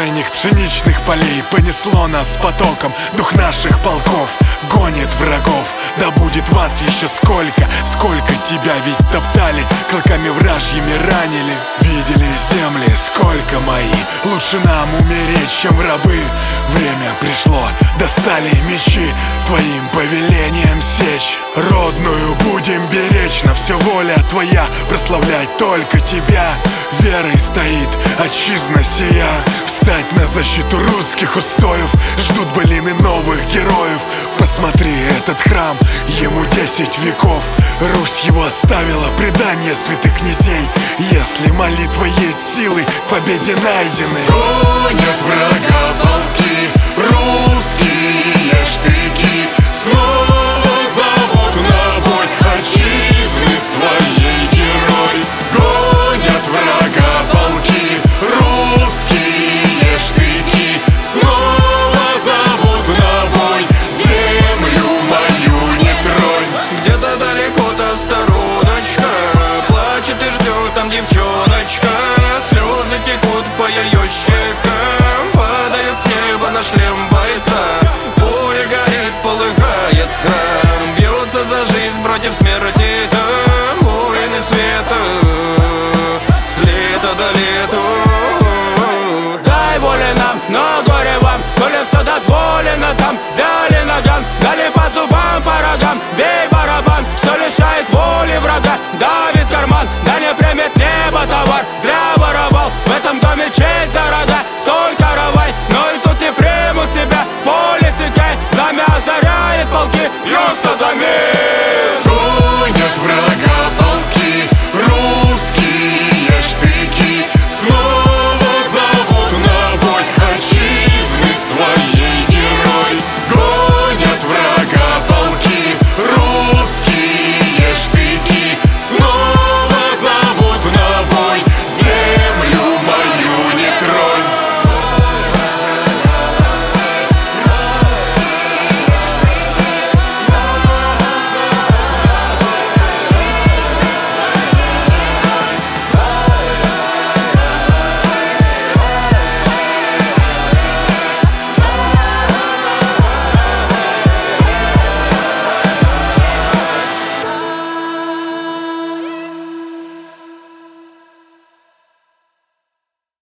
бескрайних пшеничных полей понесло нас потоком. Дух наших полков гонит врагов. Да будет вас еще сколько, сколько тебя ведь топтали, клыками вражьими ранили. Видели земли, сколько мои. Лучше нам умереть, чем рабы. Время пришло, достали мечи, твоим повелением сечь. Родную будем беречь, на все воля твоя, прославлять только тебя. Верой стоит отчизна сия. Встать на защиту русских устоев, ждут былины новых героев. Посмотри, этот храм, ему 10 веков. Русь его оставила, предание святых князей. Если молитва есть силы, к победе найдены. Гонят врага полки,